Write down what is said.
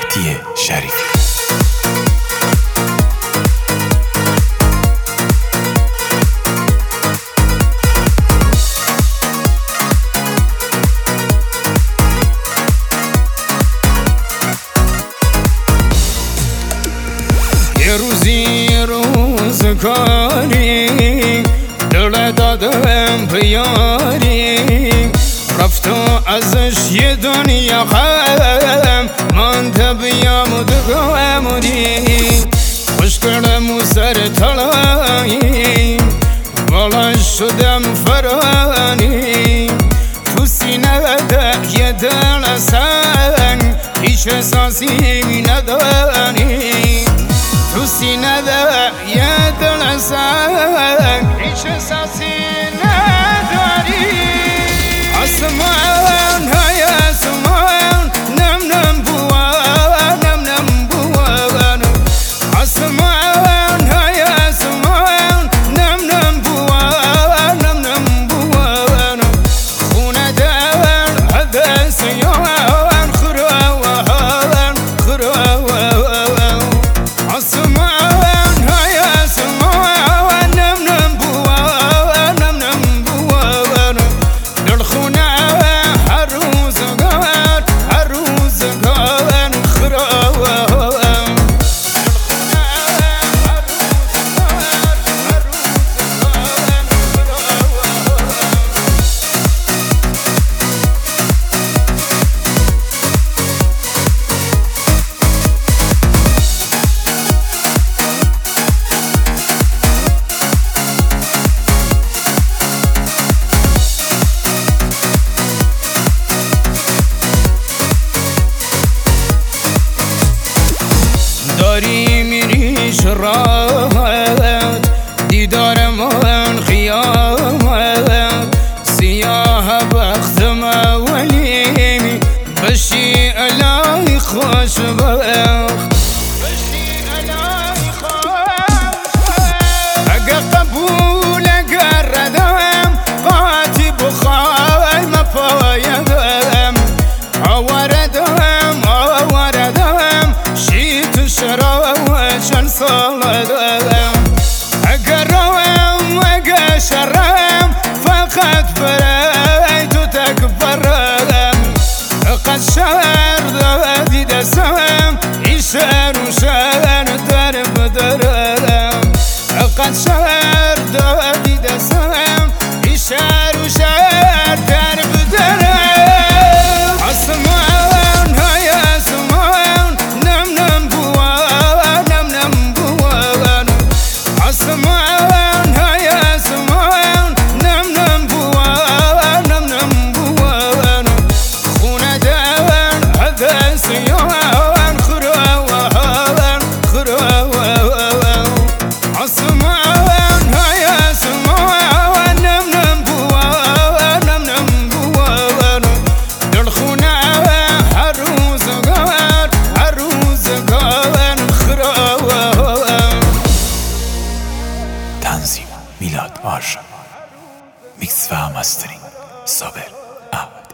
مهدی شریفی. یه روزگاری دل دادم به یاری، رفت و ازش یه دنیا غم مانده بیامدگامونی، خوش کردم و سر طلایی بالا شدم فرانی، تو سینه ده یه دل سنگ هیچ احساسی نداری، تو سینه ده یه دل سنگ هیچ احساسی نداری. آسمان های آسمان نم نم بوان نم نم بوان، آسمان های آسمان نم نم بوان نم نم بوان، خونه دل هده سیان خروان خروان، آسمان های آسمان نم نم بوان نم نم بوان، دل خونه هر روزگار خروان، داری میریش راحت دیدار من خیامت، سیاه بخت مولی بشی الهی خوشبخت، اگه قبول کردم قاطی بخوای مپایدم، آوردم شیت شراب چند سال دادم، اگر روم اگر شرم فقط برای تو تکبرم، قد شهر دادی دستم این شهر و شهر در بدرم، قد شهر دادی دستم این شهر و شهر در بدرم، آسمان های آسمان نم نم بوان نم نم بوان، آسمان های آسمان نم نم بوان نم نم بوان، خونه دل هده سیان خروان خروان، آسمان های آسمان نم نم بوان نم نم بوان، دل خونه هر روزگار خروان. تنظیم میلاد آرشا، میکس و مسترینگ صابر احمد.